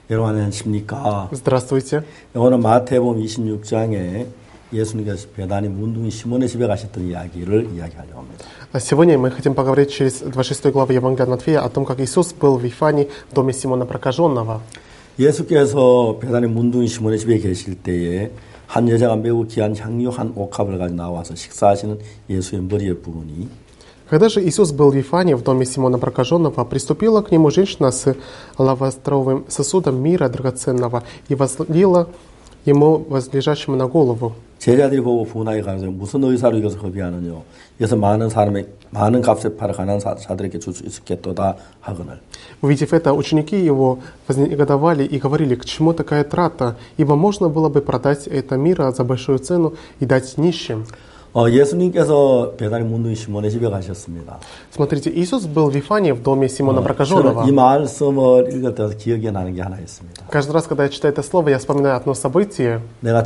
여러분 안녕하십니까? Здравствуйте. 오늘 마태복음 26장에 예수님께서 베다니 문둥이 시몬의 집에 가셨던 이야기를 이야기하려고 합니다. Сегодня мы хотим поговорить через 26 главу Евангелия от Матфея о том, как Иисус был в Вифании в доме Симона Прокаженного. 예수께서 베다니 문둥이 시몬의 집에 계실 때에 한 여자가 매우 귀한 향유 한 옥합을 가지고 나와서 식사하시는 예수의 머리에 부으니 Когда же Иисус был в Вифании в доме Симона Прокаженного, приступила к нему женщина с алавастровым сосудом мира драгоценного и возлила ему возлежащему на голову. 제자들이 보고 분하게 가서 무슨 의사로 이것을 허비하느냐 이것을 많은 값에 팔아 가난한 자들에게 줄 수 있겠도다 하거늘. Увидев это, ученики его вознегодовали и говорили, к чему такая трата, ибо можно было бы продать это мира за большую цену и дать нищим. 예수님께서 베다니 문둥이 시몬의 집에 가셨습니다. Смотрите, Иисус был в Вифании в доме Симона Прокаженного. 이 말씀을 읽을 때 기억에 나는 게 하나 있습니다. Каждый раз, когда я читаю это слово, я вспоминаю одно событие. 내가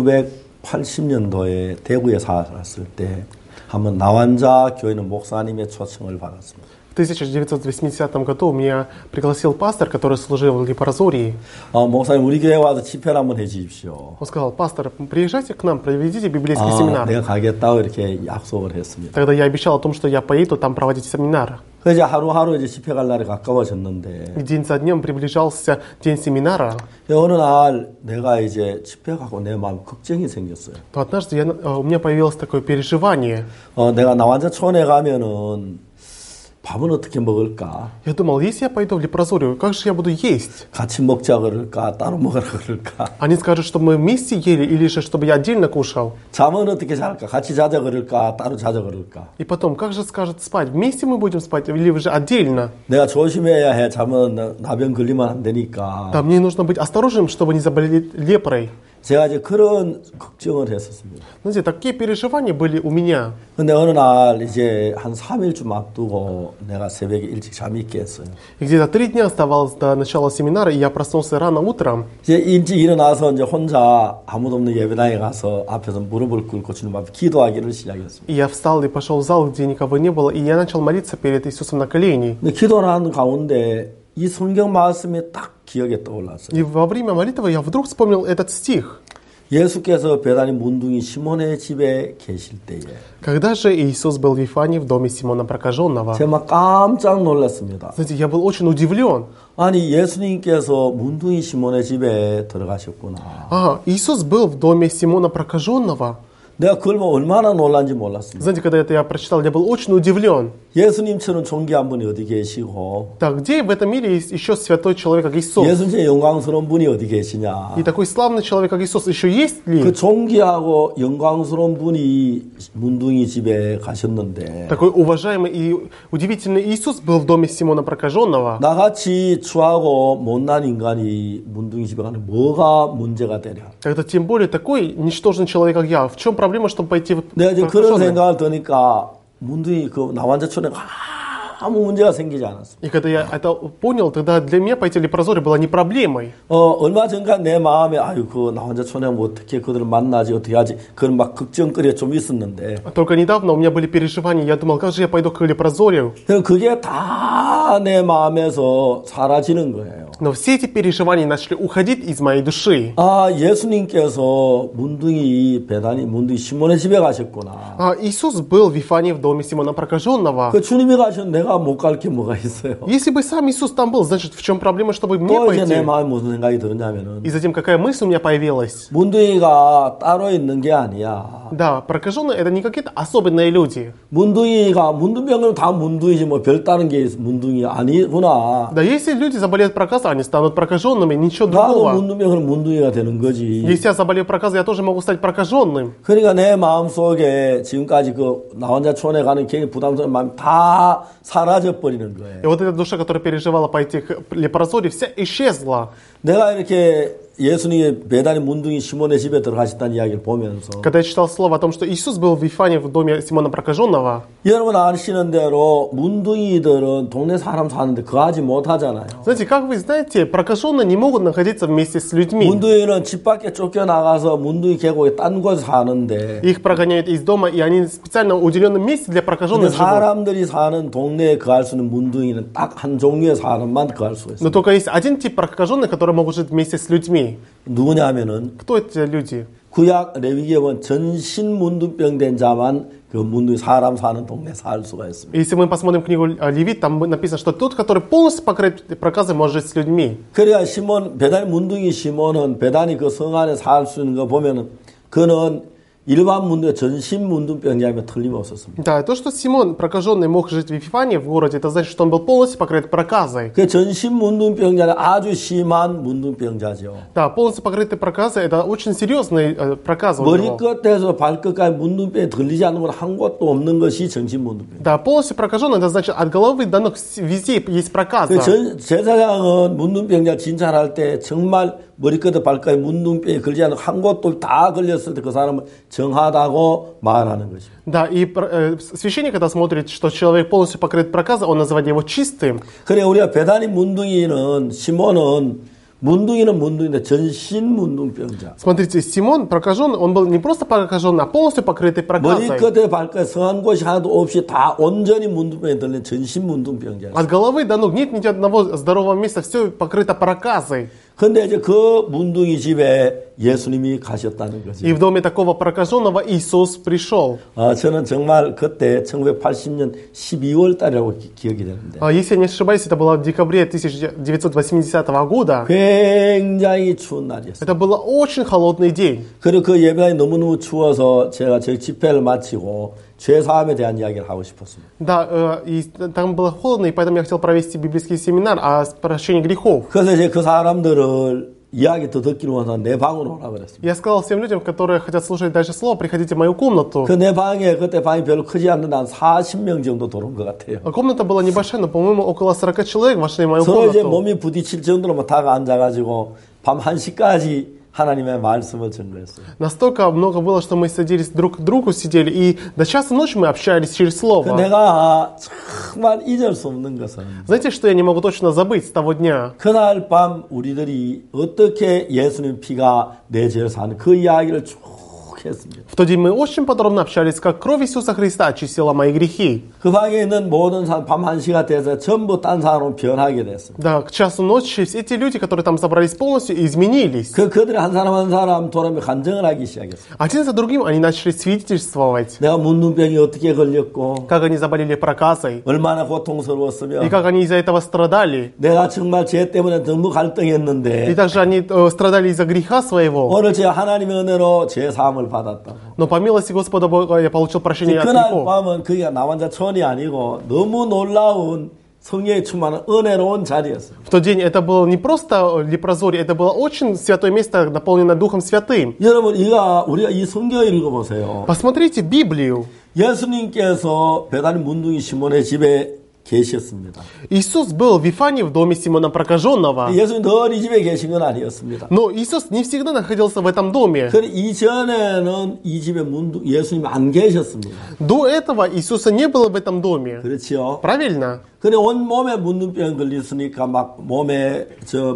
1980년도에 대구에 살았을 때 한번 나환자 교회는 목사님의 초청을 받았습니다. В 1980 году меня пригласил пастор, который служил в Лепрозории. 목사님 우리 교회 와서 집회를 한번 해주십시오. Он сказал: пастор, приезжайте к нам, проведите библейский семинар. 내가 가겠다고 이렇게 약속을 했습니다. Тогда я обещал о том, что я поеду там проводить семинар. 그래서 하루하루 이제 집회 갈 날이 가까워졌는데 День за днем приближался день семинара. 어느 날 내가 이제 집회 가고 내 마음 걱정이 생겼어요. То однажды у меня появилось такое переживание. 내가 나환자촌에 가면은 밥은 어떻게 먹을까? Я думал, если я пойду в Лепрозорию, как же я буду есть? 같이 먹자 그럴까? 따로 먹으라 그럴까? Они скажут, чтобы мы вместе ели, или же чтобы я отдельно кушал. 잠은 어떻게 잘까? 같이 자자 그럴까? 따로 자자 그럴까? И потом, как же скажут спать? Вместе мы будем спать или же отдельно? 내가 조심해야 해. 잠은 나병 걸리면 안 되니까. Да, мне нужно быть осторожным, чтобы не заболеть лепрой. 제가 이제 그런 걱정을 했었습니다. Знаете, такие переживания были у меня. 근데 어느 날 이제 한 3일쯤 앞두고 내가 새벽에 일찍 잠이 깼어요. И где-то 3 дня оставалось до начала семинара, и я проснулся рано утром. 이제 일찍 일어나서 이제 혼자 아무도 없는 예배당에 가서 앞에서 무릎을 꿇고 주님 앞에 기도하기를 시작했습니다. И я встал и пошел в зал, где никого не было, и я начал молиться перед Иисусом на колени. 근데 기도를 하는 가운데 이 성경 말씀이 딱 기억에 떠올랐어요. И во время молитвы я вдруг вспомнил этот стих. 예수께서 베다니 문둥이 시몬의 집에 계실 때에 Когда же Иисус был в Вифании в доме Симона Прокаженного? 제가 막 깜짝 놀랐습니다. Знаете, я был очень удивлен. 아니 예수님께서 문둥이 시몬의 집에 들어가셨구나. Иисус был в доме Симона Прокаженного. 내가 그걸 보고 얼마나 놀란지 몰랐습니다. Знаете, когда это я прочитал, я был очень удивлен. 예수님처럼 존귀한 분이 어디 계시고 Так, где в этом мире есть еще святой человек, как Иисус? 예수님의 영광스러운 분이 어디 계시냐. И такой славный человек, как Иисус, еще есть ли? 그 존귀하고 영광스러운 분이 문둥이 집에 가셨는데 Такой уважаемый и удивительный Иисус был в доме Симона Прокаженного. 나같이 추하고 못난 인간이 문둥이 집에 가는 뭐가 문제가 되냐. Когда тем более такой ничтожный человек, как я, в чем проблема, чтобы пойти в 내가 이제 그런 Прокаженный? 생각을 드니까 문둥이 그 나환자촌에 아무 문제가 생기지 않았습니다. И когда я это понял, тогда для меня пойти в Лепрозорию было не проблемой. 얼마 전까지 내 마음에 아유 그 나환자촌에 뭐 어떻게 그들을 만나지 어떻게 하지 그런 막 걱정거리가 좀 있었는데 Только недавно у меня были переживания, я думал, как же я пойду к Лепрозорию? 그게 다 내 마음에서 사라지는 거예요. Но все эти переживания начали уходить из моей души. 예수님께서 베다니 문둥이 시몬의 집에 가셨구나. Иисус был в Вифании в доме Симона Прокаженного. 그 주님이 가셨는데 내가 못 갈 게 뭐가 있어요. Если бы сам Иисус там был, значит, в чем проблема, чтобы мне 또 이제 내 пойти? 마음에 무슨 생각이 들었냐면은 И затем, какая мысль у меня появилась? 문둥이가 따로 있는 게 아니야. Да, прокаженные это не какие-то особенные люди. 문둥병은 다 문둥이지 뭐 별다른 게 문둥이 아니구나. Да, если люди заболеют проказом, они станут прокаженными, ничего 나도 другого. 문둥병은 문둥이가 되는 거지. Если я заболею проказом, я тоже могу стать прокаженным. 그러니까 내 마음 속에 지금까지 그 나환자촌에 가는 굉장히 부담스러운 마음 다 사라져 버리는 거예요. И вот эта душа, которая переживала пойти к Лепрозорию, вся исчезла. 내가 이렇게 예수님이 배단의 문둥이 시몬의 집에 들어가셨다는 이야기를 보면서 Когда я читал слово о том, что Иисус был в Вифане в доме Симона Прокаженного, 여러분 아시는 대로 문둥이들은 동네 사람 사는데 거하지 못하잖아요. знаете, как вы знаете, прокаженные не могут находиться вместе с людьми. 문둥이는 집 밖에 쫓겨나가서 문둥이 계곡에 딴 곳에 사는데 Их прогоняют из дома, и они в специально уделенном месте для 근데 прокаженных живут. 사람들이 사는 동네에 거할 수 있는 문둥이는 딱 한 종류의 사람만 거할 수가 Но 있어요. только есть один тип прокаженных, которые могут жить вместе с людьми. 누구냐면은 Кто эти люди? 구약 레위기에 보면 전신 문둥병 된 자만 그 문둥이 사람 사는 동네에 살 수가 있습니다. Если мы посмотрим книгу Левит, там написано, что тот, который полностью покрыт проказой, может жить с людьми. 그래야 시몬 배단의 문둥이 시몬은 배단이 그 성 안에 살 수 있는 거 보면은 그는 일반 문둥이 전신 문둥병자면 틀림없었습니다. Да, то, что Симон, прокаженный, мог жить в Вифане, в городе, это значит, что он был полностью покрыт проказой. 그 전신 문둥병자는 아주 심한 문둥병자죠. Да, полностью покрытый проказой, это очень серьезный проказа у него. 머리끝에서 발끝까지 문둥병에 들리지 않는 건 한 곳도 없는 것이 전신 문둥병. Да, полностью прокаженный, это значит, от головы до ног везде есть проказа. 제사장은 문둥병자 진찰할 때 정말 머리끝에 발끝에 문둥병에 걸리지 않는 한 곳도 다 걸렸을 때 그 사람은 정하다고 말하는 것입니다. Да, и священник, когда смотрит, что человек полностью покрыт проказой, он называет его чистым. 그래 우리가 배단이 문둥이는 시몬은 문둥이는 문둥인데 전신 문둥병자. Смотрите, Симон, прокаженный, он был не просто прокаженный, а полностью покрытый проказой. 머리끝에 발끝에 성한 곳이 하나도 없이 다 온전히 문둥병에 들린 전신 문둥병자. От головы до ног нет ни одного здорового места, все покрыто проказой. 근데 이제 그 문둥이 집에 예수님이 가셨다는 거죠. И в доме такого прокаженного Иисус пришел. 저는 정말 그때 1980년 12월 달이라고 기억이 되는데 Если я не ошибаюсь, это было в декабре 1980 года. 굉장히 추운 날이었어요. Это был очень холодный день. 그리고 그 예배당이 너무너무 추워서 제가 제 집회를 마치고 죄사함에 대한 이야기를 하고 싶었습니다. Да, и там было холодно, и поэтому я хотел провести библейский семинар о прощении грехов. 그래서 이제 그 사람들을 이야기 더 듣기로 원해서 내 방으로 오라 그랬습니다. Я сказал всем людям, которые хотят слушать дальше слово, приходите в мою комнату. 그 내 방에 그때 방이 별로 크지 않는데 한 40명 정도 들어온 것 같아요. Комната была небольшая, но, по-моему, около 40 человек вошли в мою 서로 이제 комнату. 몸이 부딪힐 정도로 다 앉아가지고 밤 1시까지 하나님의 말씀을 전거했어요. Настолько много было, что мы садились друг к другу, сидели, и до часа ночи мы общались через слово. 내가 정말 잊을 수 없는 것은 Знаете, что я не могу точно забыть с того дня? 그날 밤 우리들이 어떻게 예수님 피가 내 죄를 사는 그 이야기를 쭉 했습니다. В тот день мы очень подробно общались, как кровь Иисуса Христа очистила мои грехи. 그 방에 있는 모든 사람 밤 1시가 돼서 전부 딴 사람으로 변하게 됐습니다. Да, к часу ночи все эти люди, которые там собрались полностью, изменились. 그들이 한 사람 한 사람 돌아오며 간증을 하기 시작했어요. Один за другим они начали свидетельствовать, 내가 문둥병이 어떻게 걸렸고 как они заболели проказой, 얼마나 고통스러웠으며 и как они из-за этого страдали. 내가 정말 죄 때문에 너무 И 갈등했는데 также они страдали из-за греха своего. 오늘 제가 하나님의 은혜로 죄 사함을 받았다고. Но по милости Господа Бога я получил прощение от 그날 грехов. 밤은 그게 나 혼자 천이 아니고 너무 놀라운 성령에 충만한 은혜로운 자리였어요. В тот день это было не просто лепрозорие, это было очень святое место, наполненное Духом Святым. 여러분 우리가 이 성경을 읽어보세요. Посмотрите Библию. 예수님께서 배단의 문둥이 시몬의 집에 계셨습니다. Иисус был в Вифане в доме Симона Прокаженного. 예수님 늘 이 집에 계신 건 아니었습니다. Но Иисус не всегда находился в этом доме. 그 이전에는 이 집에 문둥 예수님 안 계셨습니다. До этого Иисуса не было в этом доме. 그렇지요? Правильно? 근데 온 몸에 문둥병 걸렸으니까 막 몸에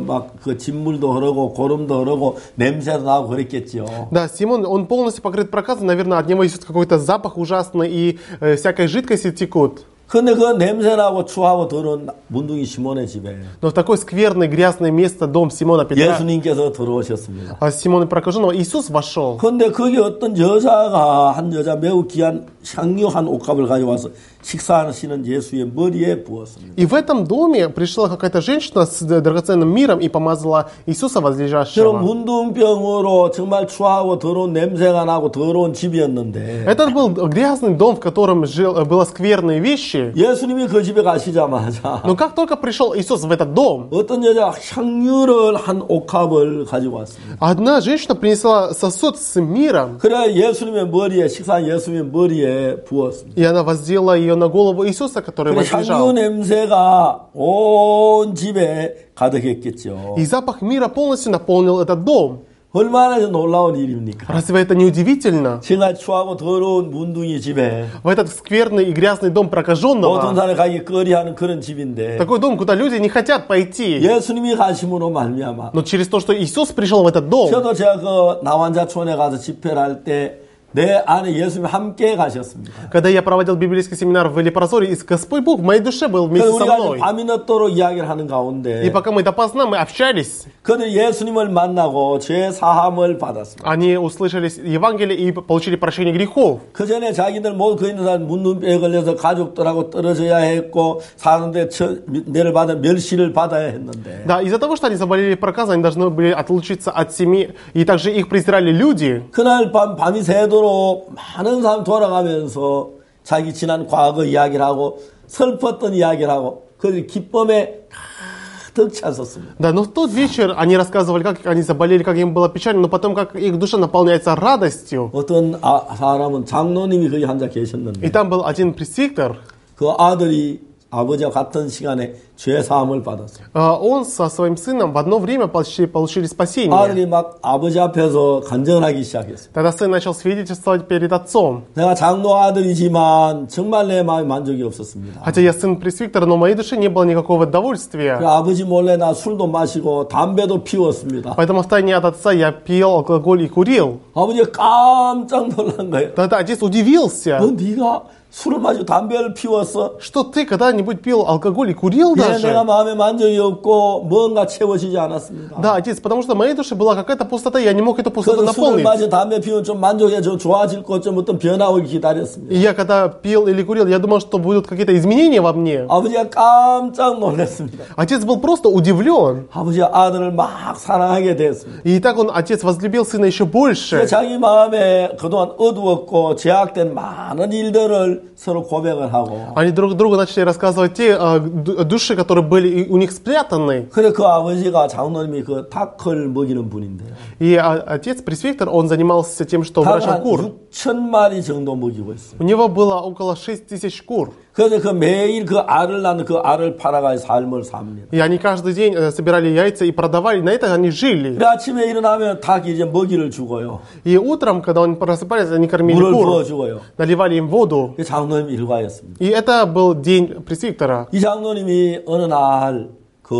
그 진물도 흐르고 고름도 흐르고 냄새도 나고 그랬겠죠. Да, Симон, он полностью покрыт проказом, наверное, от него идет какой-то запах ужасный и всякой жидкости текут. 근데 그 냄새나고 추하고 더러운 문둥이 시몬의 집에 Но в такое скверное, грязное место, дом Симона Петра, 예수님께서 들어오셨습니다. Симона Прокаженного, Иисус вошел. 근데 거기 어떤 한 여자 매우 귀한 향유한 옷값을 가져와서 식사하시는 예수의 머리에 부었습니다. И в этом доме пришла какая-то женщина с драгоценным миром и помазала Иисуса 저런 возлежащего. 문둥병으로 정말 추하고 더러운 냄새가 나고 더러운 집이었는데 Это был грязный дом, в котором было скверные вещи. 예수님이 그 집에 가시자마자 Но как только пришел Иисус в этот дом, 어떤 여자 향유를 한 옥합을 가지고 왔습니다. одна женщина принесла сосуд с миром, 그래 예수님의 머리에 식사한 예수님의 머리에 부었습니다. и она воздела ее на голову Иисуса, который 그래, 향유 возлежал. 냄새가 온 집에 가득했겠죠. И запах мира полностью наполнил этот дом. 얼마나 놀라운 일입니까? Разве это не удивительно? 정말 추하고 더러운 문둥이 집에 В этот скверный и грязный дом 모든 прокаженного, 사람이 가기 꺼리하는 그런 집인데 такой дом, куда люди не хотят пойти. 예수님이 가심으로 말미암아 Но через то, что Иисус пришел в этот дом, 저도 제가 그 나환자촌에 가서 집회를 할 때 내 안에 예수님이 함께 가셨습니다. когда я проводил библейский семинар в Лепрозоре, Господь Бог в моей душе был 그래서 вместе со 우리가 мной. 밤이 늦도록 이야기를 하는 И 가운데 пока мы допоздна, мы общались. 그들 예수님을 만나고 죄 사함을 받았습니다. Они услышали Евангелие и получили прощение грехов. 그 전에 자기들 모두 그 있는 사람 문둥병에 걸려서 가족들하고 떨어져야 했고 사는데 내를 받아 멸시를 받아야 했는데 Да, из-за того, что они заболели проказом, они должны были отлучиться от семьи, и также их презирали люди. 그날 밤이 새도록 많은 사람 돌아가면서 자기 지난 과거 이야기를 하고 슬펐던 이야기를 하고 그 기쁨에 가득 찼었습니다. Да, но в тот вечер они рассказывали, как они заболели, как им было печально, но потом, как их душа наполняется радостью. 어떤 사람은 장로님이 거기 앉아 계셨는데 И там был один пресвитер, 그 아들이 아버지와 같은 시간에 죄 사함을 받았어요. он со своим сыном в одно время получили спасение. 아들이 막 아버지 앞에서 간증하기 시작했어요. Тогда сын начал свидетельствовать перед отцом. 내가 장로 아들이지만 정말 내 마음에 만족이 없었습니다. Хотя я сын пресвитера, но в моей душе не было никакого удовольствия. 그 아버지 몰래 나 술도 마시고 담배도 피웠습니다. Поэтому втайне от отца я пил алкоголь и курил. 아버지가 깜짝 놀란 거예요. Тогда отец удивился. 너 네가 술을 마시고 담배를 피웠어? Что ты когда-нибудь пил алкоголь и курил 예, даже? 내가 마음에 만족이 없고 뭔가 채워지지 않았습니다. Да, отец, потому что в моей душе была какая-то пустота, я не мог эту пустоту 그래서 술을 наполнить. 마시고 담배 피우면 좀 만족해 좀 좋아질 것 좀 어떤 변화 오기 기다렸습니다. И я когда пил или курил, я думал, что будут какие-то изменения во мне. 아버지가 깜짝 놀랐습니다. Отец был просто удивлен. 아버지가 아들을 막 사랑하게 됐습니다. И так отец возлюбил сына еще больше. 자기 마음에 그동안 어두웠고 제약된 많은 일들을 서로 고백을 하고 Они друг другу начали рассказывать те души, которые были у них спрятаны. 그래 그 아버지가 장로님이 그 닭을 먹이는 분인데요. И отец, пресвитер, он занимался тем, что 닭을 врачил 한 кур. 6,000마리 정도 먹이고 있어요. У него было около 6000 кур. 그래서 그 매일 그 알을 낳는 그 알을 팔아가지고 삶을 삽니다. И они каждый день собирали яйца и продавали, на это они жили. 그래 아침에 일어나면 닭이 이제 먹이를 주고요. И утром, когда они просыпались, они кормили 물을 кур, 부어주고요. наливали им воду. 그 장로님 일과였습니다. И это был день пресвитера. 이 장로님이 어느 날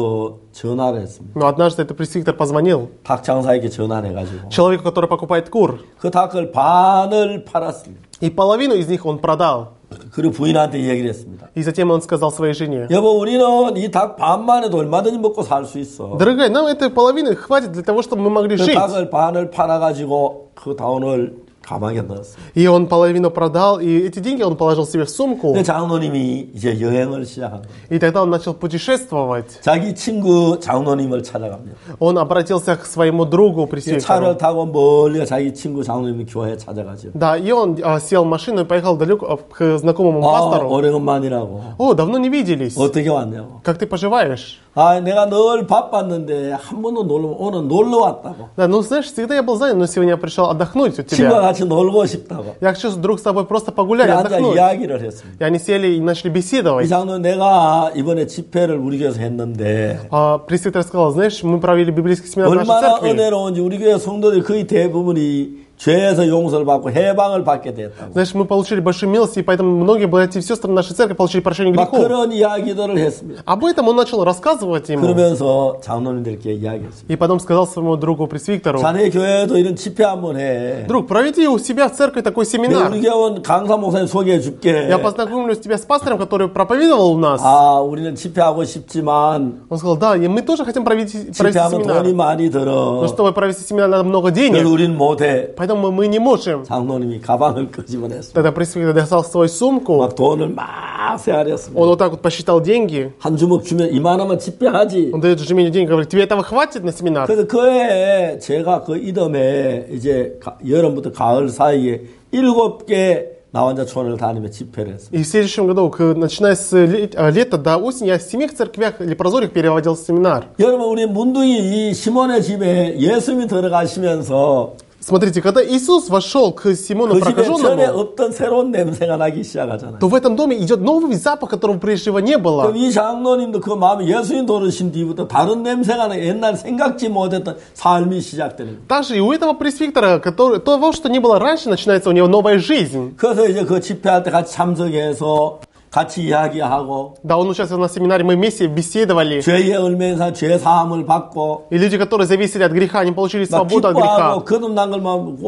그 전화를 했습니다. Но однажды этот пресвитер позвонил 닭 장사에게 전화를 해가지고 человеку, который покупает кур. 그 닭을 반을 팔았습니다. И половину из них он продал. 그리고 부인한테 얘기를 했습니다. И затем он сказал своей жене: 여보 우리는 이 닭 반만 해도 얼마든지 먹고 살 수 있어. дорогая, нам этой половины хватит для того, чтобы мы могли 그 жить. 닭을 반을 팔아가지고 그 돈을 가방에 넣었어요. И он половину продал, и эти деньги он положил себе в сумку. 근데 장로님이 이제 여행을 시작한 거예요. И тогда он начал путешествовать. 자기 친구 장로님을 찾아갑니다. Он обратился к своему другу, 차를 пресвитеру. 타고 멀리 자기 친구 장로님 교회에 찾아가죠. Да, и он сел в машину и поехал далеко к знакомому 아, пастору. 오래간만이라고. О, давно не виделись. 어떻게 왔냐고. Как ты поживаешь? 아, 내가 늘 바빴는데 한 번도 오늘 놀러 왔다고. Да, ну знаешь, всегда я был занят, но сегодня я пришел отдохнуть у 친구와 тебя. 같이 놀고 싶다고. Я хочу вдруг с тобой просто погулять, 그래 앉아 отдохнуть. 이야기를 했습니다. И они сели и начали 이 беседовать. 장로님 내가 이번에 집회를 우리 교회에서 했는데 Пресвитер сказал: знаешь, мы провели библейский семинар в нашей 얼마나 церкви. 은혜로운지 우리 교회 성도들이 거의 대부분이 죄에서 용서를 받고 해방을 받게 됐다고. Знаешь, мы получили большую милость, и поэтому многие братья и сестры нашей церкви получили прощение 막 грехов. 그런 이야기들을 했습니다. Об этом он начал рассказывать ему. 그러면서 장로님들께 이야기했습니다. И потом сказал своему другу пресвитеру: 자네 교회에도 이런 집회 한번 해. друг, проведи у себя в церкви такой 내가 семинар. 우리 교회 강사 목사님 소개해 줄게. Я познакомлю тебя с пастором, который проповедовал у нас. 아, 우리는 집회하고 싶지만 Он сказал: да, и мы тоже хотим провести 집회하면 семинар. 돈이 많이 들어. Но чтобы провести семинар, надо много 그래서 денег. 우리는 못해. Поэтому мы не можем. 장로님이 가방을 끄집어냈습니다. Тогда пресвитер достал свою сумку. 막 돈을 막 세알했습니다. Он вот так вот посчитал деньги. 한 주먹 주면 이만하면 집회하지. Он дает жене деньги, говорит: тебе этого хватит на семинар? 그래서 그해 제가 그 이듬해 이제 여름부터 가을 사이에 7개 나환자촌을 다니며 집회를 했습니다. И в следующем году, начиная с лета до осени, я в 7 церквях Лепрозорих переводил семинар. 여러분 우리 문둥이 이 시몬의 집에 예수님이 들어가시면서 Смотрите, когда Иисус вошел к Симону 그 집에 전에 Прокаженному, 없던 새로운 냄새가 나기 시작하잖아요. то в этом доме идет новый запах, которого прежде не было. 그럼 이 장로님도 그 마음이 예수님 돌으신 뒤부터 다른 냄새가 나 옛날 생각지 못했던 삶이 시작되는 거예요. Также и у этого пресвитера, того, что не было раньше, начинается у него новая жизнь. 그래서 이제 그 집회할 때 같이 참석해서 같이 이야기하고 Да, он участвовал на семинаре, мы вместе беседовали. 죄에 얽매여서 죄 사함을 받고 И люди, которые зависели от греха, они получили 막 свободу от греха. 기뻐하고 거듭난 걸 보면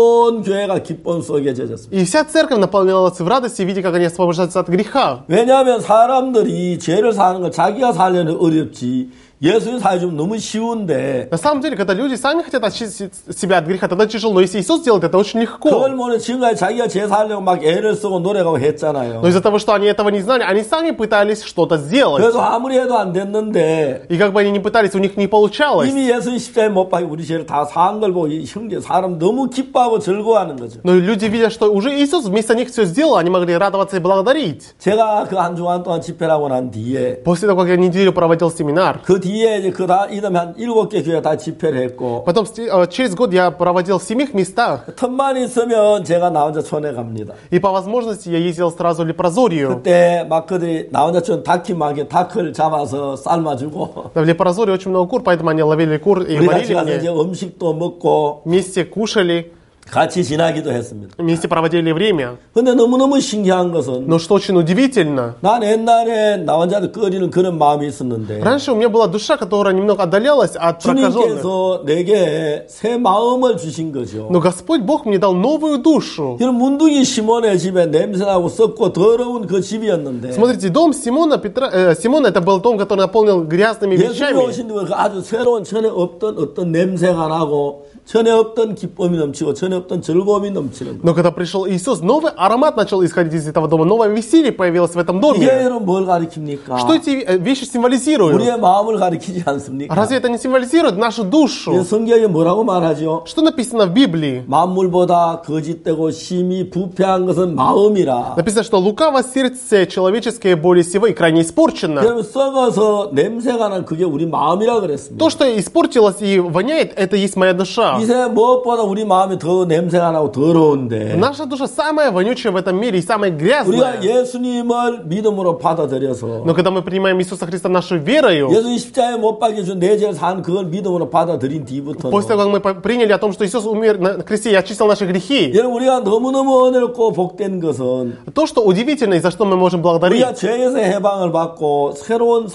온 교회가 기쁨 속에 젖었습니다. И вся церковь наполнялась в радости, видя, как они освобождаются от греха. 왜냐하면 사람들이 죄를 사는 걸 자기가 살려는 어렵지 예수님 살려주면 너무 쉬운데 На самом деле, когда люди сами хотят очистить себя от греха, тогда тяжело. Но если Иисус делает, это очень легко. 그걸 모르는 지금까지 자기가 죄 살려고 막 애를 쓰고 노력하고 했잖아요. Но из-за того, что они этого не знали, они сами пытались что-то сделать. 그래도 아무리 해도 안 됐는데 И как бы они ни пытались, у них не получалось. 이미 예수님 십자가에 못 박혀 우리 죄를 다 사한 걸 보고 이 형제 사람 너무 기뻐하고 즐거워하는 거죠. Но люди, видя, что уже Иисус вместо них все сделал, они могли радоваться и благодарить. 제가 그 한 주간 동안 집회를 하고 난 뒤에 После того, как я неделю проводил семинар, 그 뒤에 이제 그 다 이듬해 한 7개 교회 다 집회를 했고 потом через год я проводил в 7 местах. 틈만 있으면 제가 나 혼자 촌에 갑니다. И по возможности я ездил сразу в Лепрозорию. 그때 막 그들이 나 혼자 촌 다키마게 다크를 잡아서 삶아주고 В Лепрозории очень много кур, поэтому они ловили кур и 우리 같이 варили 가서 이제 мне. 음식도 먹고 Вместе кушали, 같이 지나기도 했습니다. вместе проводили время. 근데 너무너무 신기한 것은 Но что очень удивительно, 난 옛날에 나 혼자도 꺼리는 그런 마음이 있었는데 раньше у меня была душа, которая немного отдалялась от прокаженных. 주님께서 내게 새 마음을 주신 거죠. Но Господь Бог мне дал новую душу. 이런 문둥이 시몬의 집에 냄새나고 썩고 더러운 그 집이었는데 Смотрите, дом Симона это был дом, который наполнил грязными 예수님 вещами. 오신 뒤에 그 아주 새로운 전에 없던 어떤 냄새가 나고 전에 없던 기쁨이 넘치고 전에 없던 즐거움이 넘치는 거예요. Но когда пришел Иисус, новый аромат начал исходить из этого дома, новое веселье появилось в этом 이게 доме. 여러분 뭘 가리킵니까? Что эти вещи символизируют? 우리의 마음을 가리키지 않습니까? Разве это не символизирует нашу душу? 성경에 뭐라고 말하죠? Что написано в Библии? 만물보다 거짓되고 심히 부패한 것은 마음이라. Написано, что лукаво сердце человеческое более всего и крайне испорчено. 그러면 썩어서 냄새가 난 그게 우리 마음이라 그랬습니다. То, что испортилось и воняет, это есть моя душа. 이 세상 무엇보다 우리 마음이 더 냄새가 나고 더러운데 Наша душа самая вонючая в этом мире и самая грязная. 우리가 예수님을 믿음으로 받아들여서 Но когда мы принимаем Иисуса Христа нашей верою, 예수님 십자가에 못 박혀준 내 죄를 산 그걸 믿음으로 받아들인 뒤부터는 после того, как мы приняли о том, что Иисус умер на кресте и очистил наши грехи, 여러분 우리가 너무너무 은혜롭고 복된 것은 то, что удивительно и за что мы можем благодарить, 우리가 죄에서 해방을 받고 새로운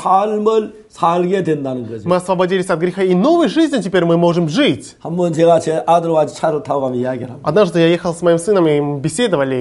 삶을 살게 된다는 거죠. мы освободились от греха, и новой жизнью теперь мы можем жить. 한번 제가 제 아들과 같이 차를 타고 가면 이야기를 합니다. Однажды я ехал с моим сыном, и мы беседовали.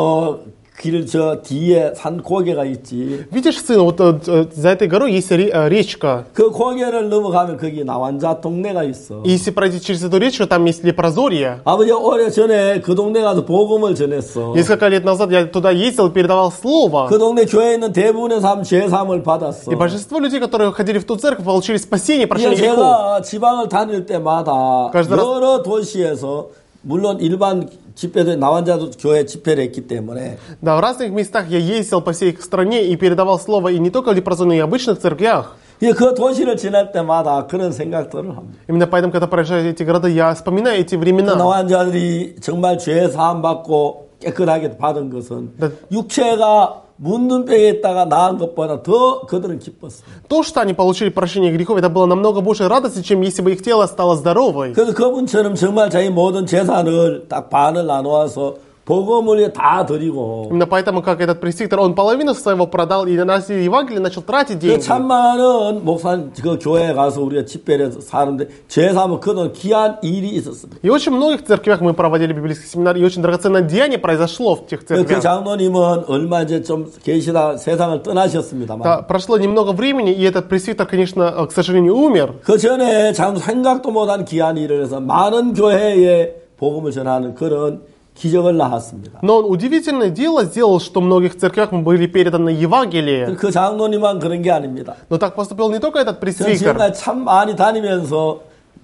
저 뒤에 산 고개가 있지. Видишь, сын, вот за этой горой есть речка. 그 고개를 넘어가면 거기 나환자 동네가 있어. И если пройти через эту речку, там есть Лепрозорье. 아버지 오래 전에 그 동네 가서 복음을 전했어. Несколько лет назад я туда ездил и передавал слово. 그 동네 교회에 있는 대부분의 사람 죄사함을 받았어. И большинство людей, которые ходили в ту церковь, получили спасение, прощение грехов. 제가 지방을 다닐 때마다 каждый раз- 여러 도시에서 물론 일반 집회도 나환자도 교회 집회를 했기 때문에 Да, в разных местах я ездил по всей стране и передавал слово, и не только в Лепрозорье, но и в обычных церквях. 그 도시를 지날 때마다 그런 생각들을 합니다. Именно поэтому, когда проезжаю эти города, я вспоминаю эти времена. 나환자들이 정말 죄 사함 받고 깨끗하게 받은 것은 네. 육체가 문둥병에 있다가 나은 것보다 더 그들은 기뻤어요. То, что они получили прощение грехов, это было намного больше радости, чем если бы их тело стало здоровой. 그래서 그분처럼 정말 자기 모든 재산을 딱 반을 나누어서 복음을 다 드리고 Именно поэтому, как этот пресвитер, он половину своего продал и на Евангелие начал тратить 그 деньги. 참 많은 목사 그 교회에 가서 우리가 집회를 해서 사는데 죄 사면 그돈 귀한 일이 있었습니다. И очень многих церквях мы проводили библейский семинар, и очень драгоценное деяние произошло в тех 그 церквях. 장로님은 얼마 이제 좀 계시다 세상을 떠나셨습니다만 Да, прошло немного времени, и этот пресвитер, конечно, к сожалению, умер. 그 전에 장 생각도 못한 귀한 일을 해서 많은 교회에 복음을 전하는 그런 기적을 낳았습니다. Но он удивительное дело сделал, что в многих церквях мы были переданы Евангелие. 그 장로님만 그런 게 아닙니다. Но так поступил не только этот 전 пресвитер. 지금까지 참 많이 다니면서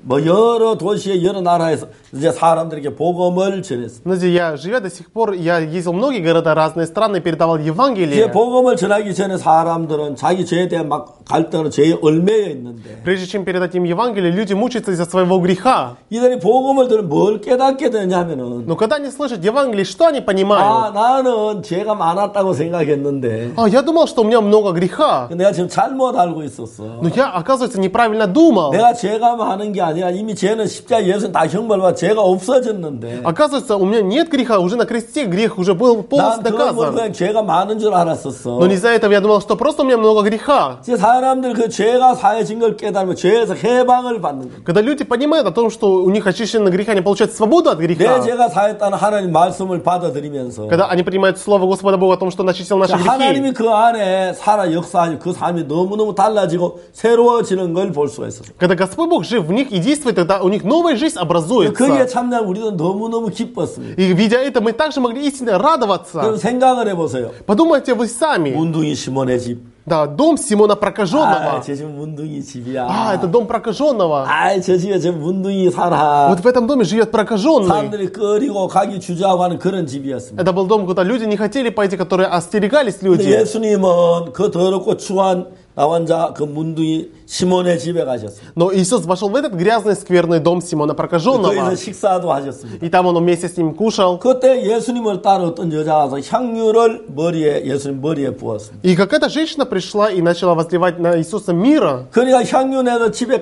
뭐 여러 도시에 여러 나라에서 이제 사람들에게 복음을 전했습니다. Знаете, я, живя до сих пор, я ездил в многие города, разные страны, передавал 이제 Евангелие. 복음을 전하기 전에 사람들은 자기 죄에 대한 막 갈등으로 죄에 얽매여 있는데 Прежде чем передать им Евангелие, люди мучаются из-за своего греха. 이들이 복음을 들으면 뭘 깨닫게 되냐 하면은 Но когда они слышат Евангелие, что они 아, понимают? 나는 죄가 많았다고 생각했는데 Я думал, что у меня много греха. 내가 지금 잘못 알고 있었어. Но я, оказывается, неправильно думал. 내가 죄가 많은 게 아니라 이미 죄는 십자가 예수는 다 형벌받아 죄가 없어졌는데 Оказывается, у меня нет греха, уже на кресте грех уже был 난 полностью 그걸 모르고 доказан. 그냥 죄가 많은 줄 알았었어. Но из-за этого я думал, что просто у меня много греха. 이제 사람들 그 죄가 사해진 걸 깨달으면 죄에서 해방을 받는 거야. Когда люди понимают о том, что у них очищены греха, они получают свободу от 내 греха. 죄가 사했다는 하나님 말씀을 받아들이면서 Когда они принимают слово Господа Бога о том, что Он очистил наши грехи. 하나님이 그 안에 살아 역사하시고 그 삶이 너무너무 달라지고 새로워지는 걸 볼 수가 있었어. Когда Господь Бог жив в них и действует, тогда у них новая жизнь 거기에 образуется. 참여한 우리도 너무너무 기뻤습니다. И видя это, мы также могли истинно 그럼 радоваться. 생각을 해보세요. Подумайте вы сами. 문둥이 시몬의 집. Да, дом Симона Прокаженного. 제 집 문둥이 집이야. Это дом Прокаженного. 저 집에 저 문둥이 살아. Вот в этом доме живет Прокаженный. 사람들이 꺼리고 가기 주저하고 하는 그런 집이었습니다. Это был дом, куда люди не хотели пойти, которые остерегались 근데 люди. 예수님은 그 더럽고 추한 나환자 그 문둥이 시몬의 집에 가셨습니다. Но Иисус вошел в этот грязный, скверный дом Симона Прокаженного. 거기서 식사도 하셨습니다. И там он вместе с ним кушал. 그때 예수님을 따라 어떤 여자가 와서 향유를 예수님 머리에 부었습니다. И какая-то женщина пришла и начала возливать на Иисуса мира. 그러니까 향유내도 집에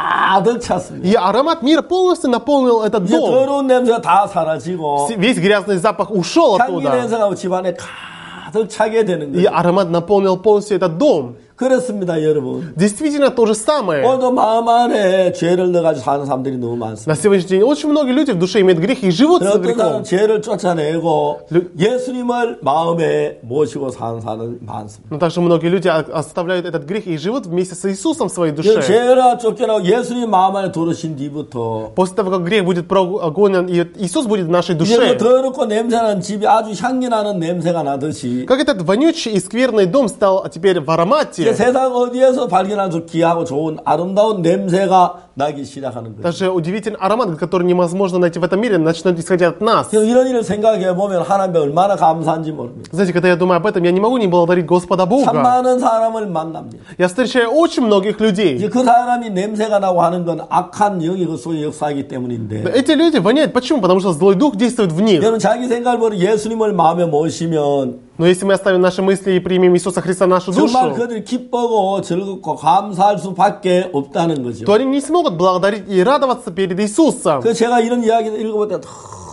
가득 찼습니다. И аромат мира полностью наполнил этот 이제 дом. 더러운 냄새가 다 사라지고 Весь грязный запах ушел 향기 оттуда. 냄새가 집안에 가득 차게 되는 И 거예요. аромат наполнил полностью этот дом. 그렇습니다, 여러분. Действительно то же самое. 오늘도 마음 안에 죄를 넣어가지고 사는 사람들이 너무 많습니다. На сегодняшний день очень многие люди в душе имеют грех и живут с 어떤 грехом. 사람은 죄를 쫓아내고 예수님을 마음에 모시고 사는 사람이 많습니다. Но также многие люди оставляют этот грех и живут вместе с Иисусом в своей 그 душе. 죄를 쫓겨나고 예수님 마음 안에 들어오신 뒤부터 После того, как грех будет прогонен, и Иисус будет в нашей 이제 그 душе. 더럽고 냄새나는 집이 아주 향기 나는 냄새가 나듯이 Как этот вонючий и скверный дом стал теперь в 이제 аромате. 세상 어디에서 발견할 수 귀하고 좋은 아름다운 냄새가 나기 시작하는 거예요. Даже удивительный аромат, который невозможно найти в этом мире, начнет исходить от нас. 그래서 이런 일을 생각해 보면 하나님께 얼마나 감사한지 모릅니다. Знаете, когда я думаю об этом, я не могу не благодарить Господа 참 Бога. 많은 사람을 만납니다. Я встречаю очень многих людей. 이제 그 사람이 냄새가 나고 하는 건 악한 영이 그 속에 역사하기 때문인데 Эти люди воняют. Почему? Потому что злой дух действует в них. 여러분 자기 생각을 버리고 예수님을 마음에 모시면 Но если мы оставим наши мысли и примем Иисуса Христа в нашу душу, 정말 그들이 기쁘고 즐겁고 감사할 수밖에 없다는 거죠. то они не смогут благодарить и радоваться перед Иисусом. 그 제가 이런 이야기를 읽어볼 때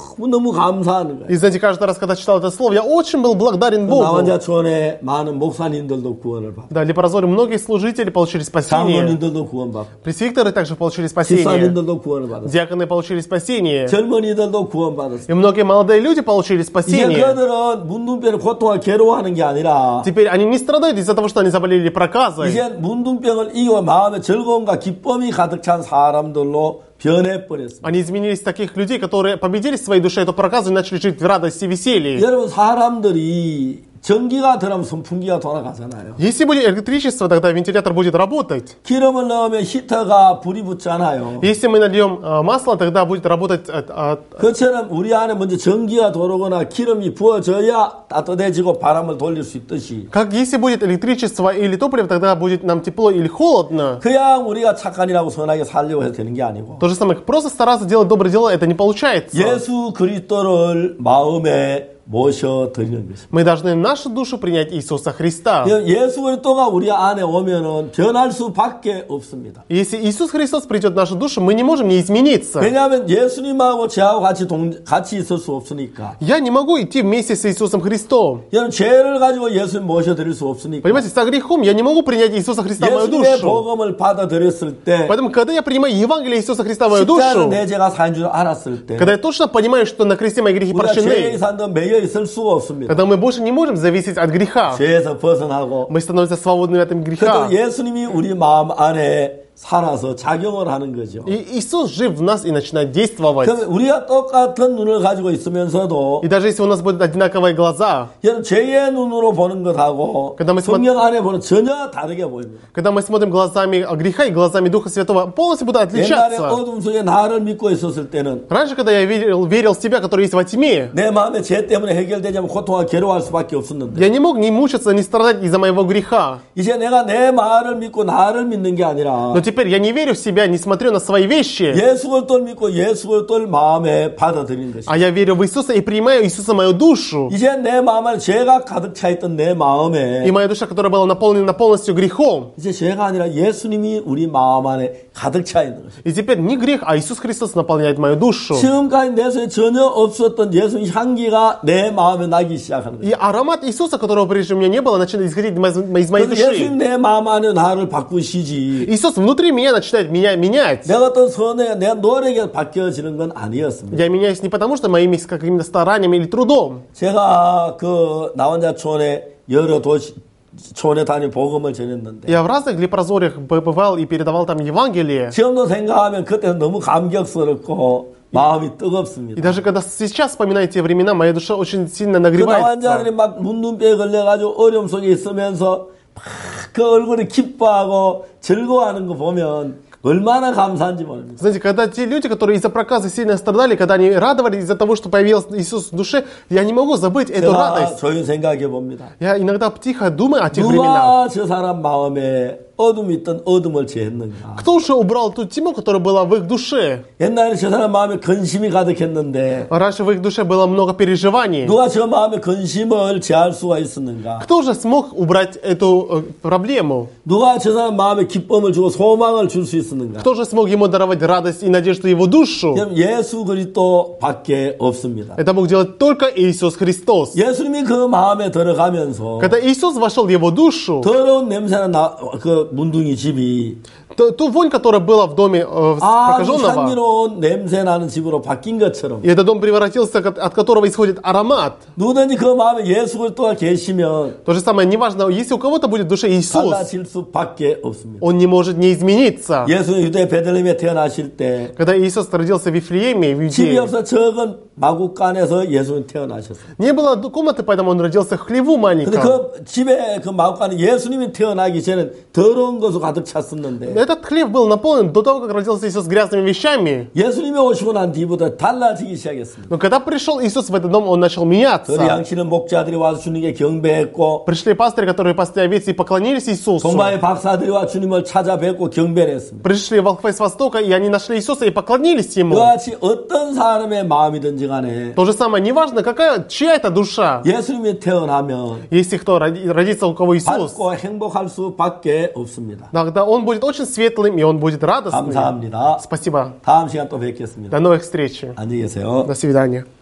너무 감사하는 거예요. И знаете, каждый раз, когда читал это слово, я очень был благодарен Богу. 나환자촌에 많은 목사님들도 구원을 받고 Да, Лепрозоре многие служители получили спасение. 장로님들도 구원받고 Пресвитеры также получили спасение. 집사님들도 구원을 받았어요. Диаконы получили спасение. 젊은이들도 구원받았어요. И многие молодые люди получили 이제 спасение. 그들은 문둥병의 고통을 괴로워하는 게 아니라 Теперь они не страдают из-за того, что они заболели проказой. 이제 문둥병을 이겨 마음에 즐거움과 기쁨이 가득 찬 사람들로 변해버렸습니다. Они изменились в таких людей, которые победили в своей душе эту проказу и начали жить в радости и веселье. 여러분 사람들이 전기가 들어가면 선풍기가 돌아가잖아요. Если будет электричество, тогда вентилятор будет работать. 기름을 넣으면 히터가 불이 붙잖아요. Если мы нальем масло, тогда будет работать... 그처럼 우리 안에 먼저 전기가 들어오거나 기름이 부어져야 따뜻해지고 바람을 돌릴 수 있듯이 Как если будет электричество или топливо, тогда будет нам тепло или холодно. 그냥 우리가 착한이라고 선하게 살려고 해도 되는 게 아니고 То же самое, просто стараться делать добрые дела, это не получается. 예수 그리스도를 마음에 모셔드리는 것입니다. Мы должны в нашу душу принять Иисуса Христа. 예수 그리스도가 우리 안에 오면은 변할 수밖에 없습니다. Если Иисус Христос придет в нашу душу, мы не можем не измениться. 왜냐하면 예수님하고 저하고 같이 있을 수 없으니까. Я не могу идти вместе с Иисусом Христом. 여러분 죄를 가지고 예수님 모셔드릴 수 없으니까. Понимаете, со грехом я не могу принять Иисуса Христа в мою 예수님의 душу. 복음을 받아들였을 때 Поэтому, когда я принимаю Евангелие Иисуса Христа в мою 십자가는 душу, 내 죄가 사인 줄 알았을 때 когда я точно понимаю, что на кресте мои грехи 우리가 죄의 прощены, 산도 매여 있을 수가 없습니다. тогда мы больше не можем зависеть от греха. 죄에서 벗어나고 Мы становимся свободными от 그래도 греха. 예수님이 우리 마음 안에 살아서 작용을 하는 거죠. И Иисус жив в нас и начинает действовать. 그러면 우리가 똑같은 눈을 가지고 있으면서도 И даже если у нас будут одинаковые глаза, 여러분 죄의 눈으로 보는 것하고 그다음에 성령 안에 보는 전혀 다르게 보입니다. когда мы смотрим глазами греха и глазами Духа Святого, полностью будут 옛날에 отличаться. 어둠 속에 나를 믿고 있었을 때는 Раньше, когда я верил в Тебя, который есть во тьме, 내 마음에 죄 때문에 해결되지 않으면 고통과 괴로워할 수밖에 없었는데 я не мог ни мучиться, ни страдать из-за моего греха. 이제 내가 내 말을 믿고 나를 믿는 게 아니라 Но теперь я не верю в себя, не смотрю на свои вещи, 예수 그리스도를 믿고 예수 그리스도를 마음에 받아들이는 것입니다. а я верю в Иисуса и принимаю Иисуса в мою душу. 이제 내 마음 안에 죄가 가득 차 있던 내 마음에 И моя душа, которая была наполнена полностью грехом, 이제 죄가 아니라 예수님이 우리 마음 안에 가득 차 있는 것입니다. и теперь не грех, а Иисус Христос наполняет мою душу. 지금까지 내 속에 전혀 없었던 예수님 향기가 내 마음에 나기 시작하는 И 거예요. аромат Иисуса, которого прежде у меня не было, начинает исходить из моей 그래서 예수님 души. 내 마음 안에 나를 바꾸시지. Иисус внутри меня начинает меня менять. 내가 어떤 선에 내 노력에 바뀌어지는 건 아니었습니다. Я меняюсь не потому, что моими какими-то стараниями или трудом. 제가 그 나원자촌에 여러 촌에 다니 복음을 전했는데 Я в разных лепрозориях бывал и передавал там Евангелие. 지금도 생각하면 그때 너무 감격스럽고 마음이 뜨겁습니다. И даже когда сейчас вспоминаю те времена, моя душа очень сильно 그 나환자들이 нагревается. 막 문눈병에 걸려가지고 어려움 속에 있으면서 막 그 얼굴이 기뻐하고 즐거워하는 거 보면 얼마나 감사한지 모릅니다. Знаете, когда те люди, которые из-за проказа сильно страдали, когда они радовались из-за того, что появился Иисус в душе, я не могу забыть эту 제가 радость. 조용히 생각해 봅니다. Я иногда тихо думаю о тех временах. 누가 저 사람 마음에 어둠이 있던 어둠을 제했는가? Кто же убрал ту тьму, которая была в их душе? 옛날에 저 사람 마음에 근심이 가득했는데 Раньше в их душе было много переживаний. 누가 저 마음에 근심을 제할 수가 있었는가? Кто же смог убрать эту проблему? 누가 저 사람 마음에 기쁨을 주고 소망을 줄 수 있었는가? Кто же смог ему даровать радость и надежду его душу? 그럼 예수 그리스도밖에 없습니다. Это мог делать только Иисус Христос. 예수님이 그 마음에 들어가면서 Когда Иисус вошел в его душу, 더러운 냄새나 그 문둥이 집이 ту вонь, которая была в доме 아주 прокаженного, 향기로운 냄새 나는 집으로 바뀐 것처럼 и этот дом превратился, от которого исходит аромат. 누구든지 그 마음에 예수 그리스도가 계시면 То же самое, неважно, если у кого-то будет в душе Иисус, 달라질 수밖에 없습니다. он не может не измениться. 예수는 유대 베들레헴에 태어나실 때 Когда Иисус родился в Вифлееме, в 집이 Иудее, 없어 적은 마구간에서 예수는 태어나셨어요. не было комнаты, поэтому он родился в хлеву 근데 маленьком. 그 집에 그 마구간에 예수님이 태어나기 전에 더러운 것으로 가득 찼었는데 Этот хлев был наполнен до того, как родился Иисус с грязными вещами. 예수님이 오시고 난 뒤부터 달라지기 시작했습니다. Но когда пришел Иисус в этот дом, он начал меняться. 양치는 목자들이 와서 주님께 경배했고 Пришли пастыри, которые пасли овец и поклонились Иисусу. 동방의 박사들이 와 주님을 찾아뵙고 경배를 했습니다. Пришли волхвы с востока, и они нашли Иисуса и поклонились Ему. 그같이 어떤 사람의 마음이든지 간에 То же самое, неважно, чья это душа. 예수님이 태어나면 Если кто родится, у кого Иисус, 밝고 행복할 수밖에 없습니다. тогда он будет очень светлым, и он будет радостным. 감사합니다. Спасибо. 다음 시간 또 뵙겠습니다. До новых встреч. 안녕히 계세요. До свидания.